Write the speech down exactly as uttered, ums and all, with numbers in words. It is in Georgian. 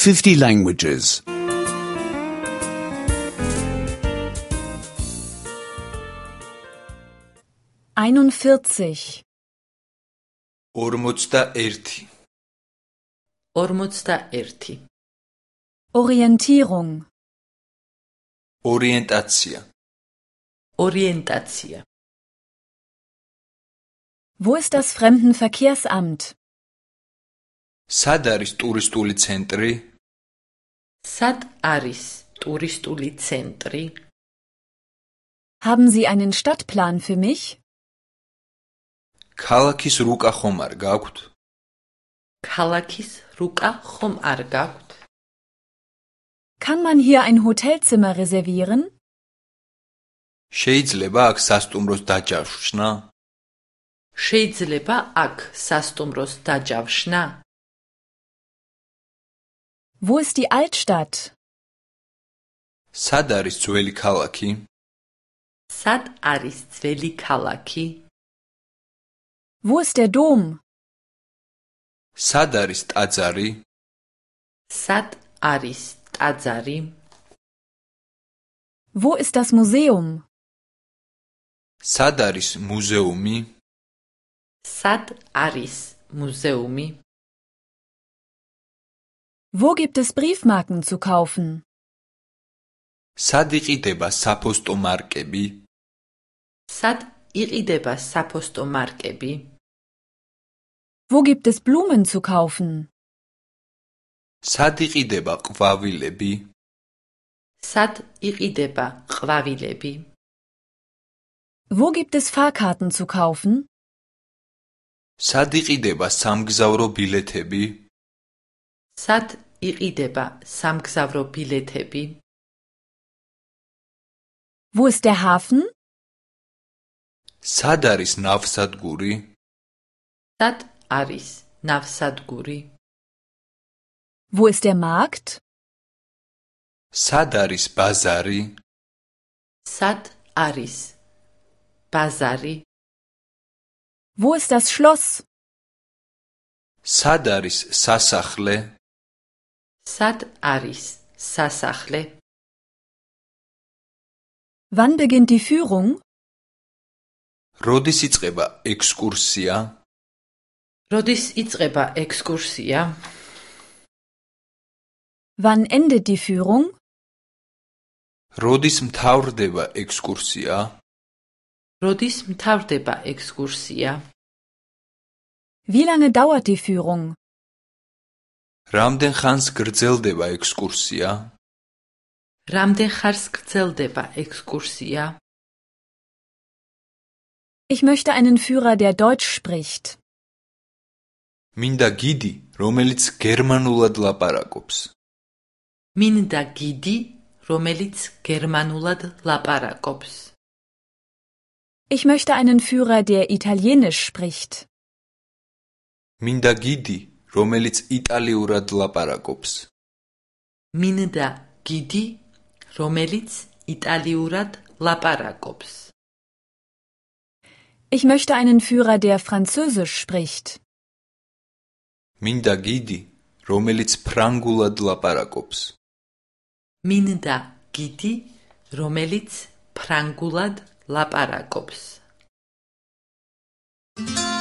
fifty languages. einundvierzig. ორმოცდაერთი. ორმოცდაერთი. Orientierung. ორიენტაცია. ორიენტაცია. Wo ist das Fremdenverkehrsamt? სად არის ტურისტული ცენტრი? სად არის ტურისტული ცენტრი? Haben Sie einen Stadtplan für mich? ქალაქის რუკა ხომ არ გაქვთ? ქალაქის რუკა ხომ არ გაქვთ? Kann man hier ein Hotelzimmer reservieren? შეიძლება აქ სასტუმროს დაჯავშნა? შეიძლება აქ სასტუმროს დაჯავშნა? Wo ist die Altstadt? სად არის ძველი ქალაქი? სად არის ძველი ქალაქი? Wo ist der Dom? სად არის ტაძარი? სად არის ტაძარი? Wo ist das Museum? სად არის მუზეუმი? სად არის მუზეუმი? Wo gibt es Briefmarken zu kaufen? სად იყიდება საფოსტო მარკები? სად იყიდება საფოსტო მარკები? Wo gibt es Blumen zu kaufen? სად იყიდება ყვავილები? სად იყიდება ყვავილები? Wo gibt es Fahrkarten zu kaufen? სად იყიდება სამგზავრო ბილეთები? სად იყიდება სამგზავრო ბილეთები? Wo ist der Hafen? სად არის ნავსადგური? სად არის ნავსადგური? Wo ist der Markt? სად არის ბაზარი? სად არის ბაზარი? Wo ist das Schloss? სად არის სასახლე? სად არის სასახლე? Wann beginnt die Führung? როდის იწყება ექსკურსია? როდის იწყება ექსკურსია? Wann endet die Führung? როდის მთავრდება ექსკურსია? როდის მთავრდება ექსკურსია? Wie lange dauert die Führung? რამდენ ხანს გრძელდება ექსკურსია? რამდენ ხანს გრძელდება ექსკურსია? Ich möchte einen Führer, der Deutsch spricht. მინდა გიდი, რომელიც გერმანულად ლაპარაკობს. მინდა გიდი, რომელიც გერმანულად ლაპარაკობს. Ich möchte einen Führer, der Italienisch spricht. მინდა გიდი, რომელიც იტალიურად ლაპარაკობს. მინდა გიდი, რომელიც იტალიურად ლაპარაკობს. Ich möchte einen Führer, der Französisch spricht. მინდა გიდი, რომელიც ფრანგულად ლაპარაკობს. მინდა გიდი, რომელიც ფრანგულად ლაპარაკობს.